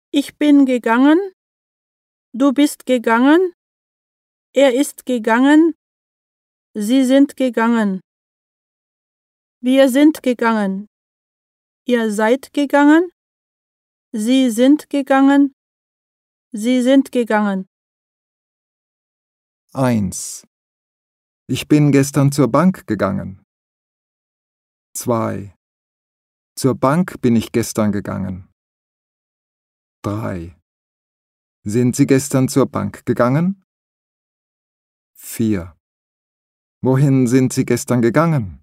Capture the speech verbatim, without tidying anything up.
Ich bin gegangen. Du bist gegangen. Er ist gegangen. Sie sind gegangen. Wir sind gegangen. Ihr seid gegangen. Sie sind gegangen. Sie sind gegangen. eins. Ich bin gestern zur Bank gegangen. zwei. Zur Bank bin ich gestern gegangen. drei. Sind Sie gestern zur Bank gegangen? vier. Wohin sind Sie gestern gegangen?